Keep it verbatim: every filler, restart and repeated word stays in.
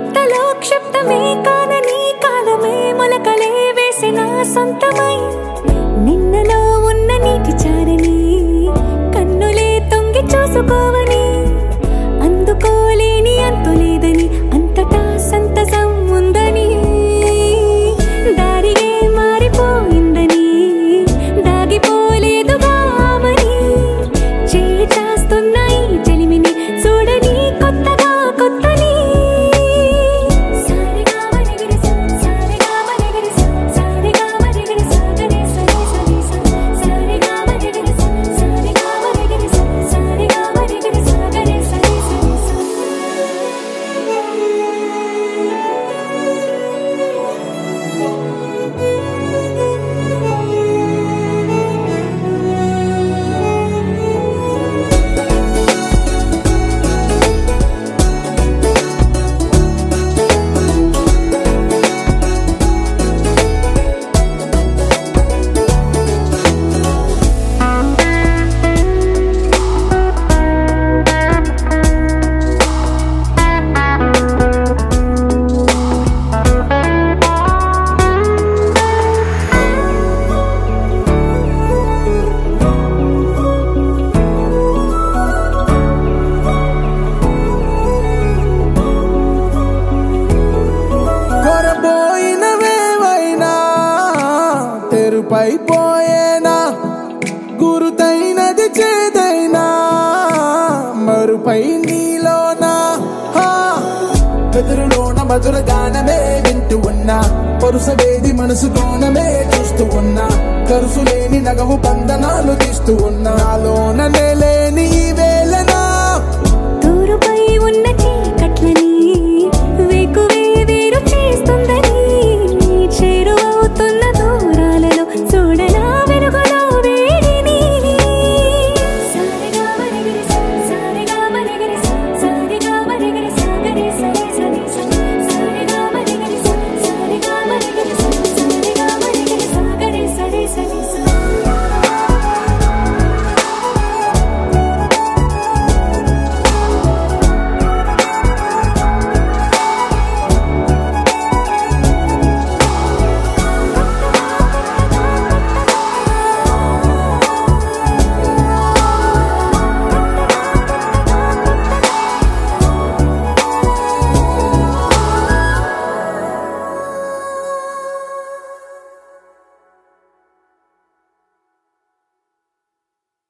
కొత్తలో క్షిప్తమే కానని కాలమే మొలకలే వేసిన సొంతమై నిన్నలో ఉన్న నీటి చారని కన్నులే తొంగి చూసుకోవని అందుకోలేని అంతులేదని అంతటా సంతసం ఉందని దారిగే మారిపోయిందని దాగిపోలేదుగా ఆమని చేయి చాస్తున్నాయి చెలిమిని చూడని కొత్తగా కొత్తని పైపోయేనా గురుతైనది చేదైనా మరుపై నీలోనా బెదురులోన మధుర గానమే వింటూ ఉన్నా పరుసవేది మనసు కోణమే చూస్తూ ఉన్నా కరుసు లేని నగవు బంధనాలు తీస్తూ ఉన్నా లోన లేని ఈ వేళనా